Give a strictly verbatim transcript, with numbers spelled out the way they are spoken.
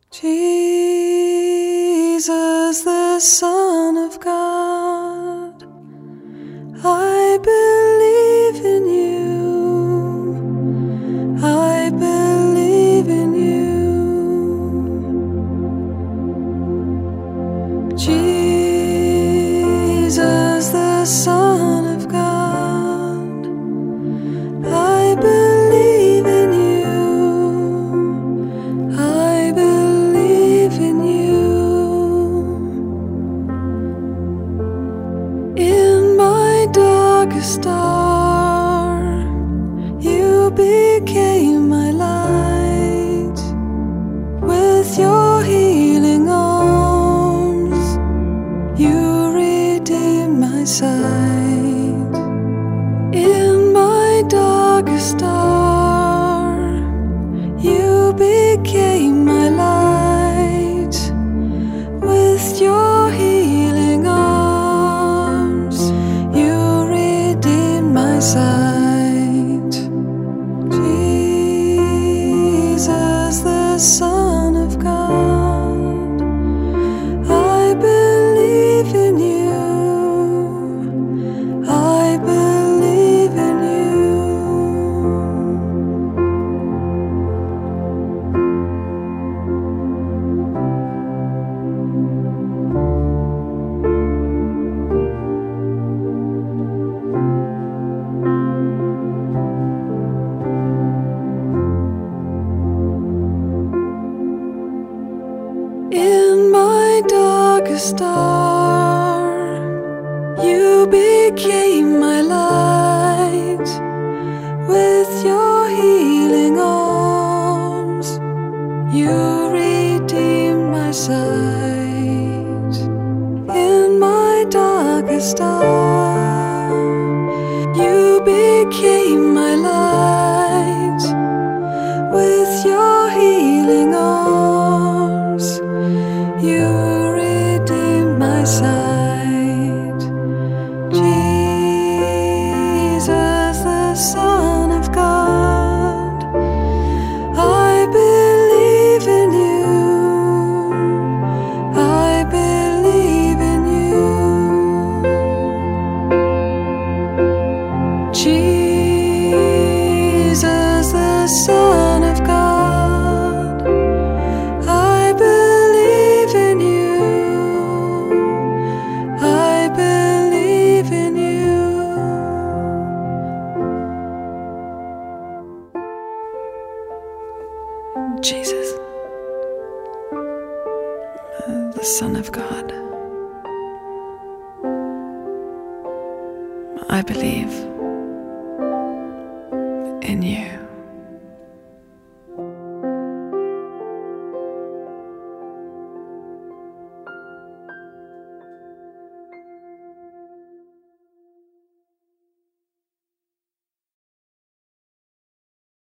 Jesus, the Son of God, I believe in you, I believe in you. Jesus, the Son of God, I believe in you, I believe in you. In my darkest hour, you became my light. With your healing arms, you redeemed my sight. In my darkest hour, you became my light. With your healing arms, you redeemed my sight. Jesus, the Son of God, I believe in you, I believe in In my darkest hour, you became my light. With your healing arms, you redeemed my sight. In my darkest hour, you became my light. With your healing arms, you redeemed my sight. Jesus, the Son of God, I believe in you, I believe in you. Jesus, the Son of God, I believe in you, I believe in you. Jesus, the Son of God, I believe in you.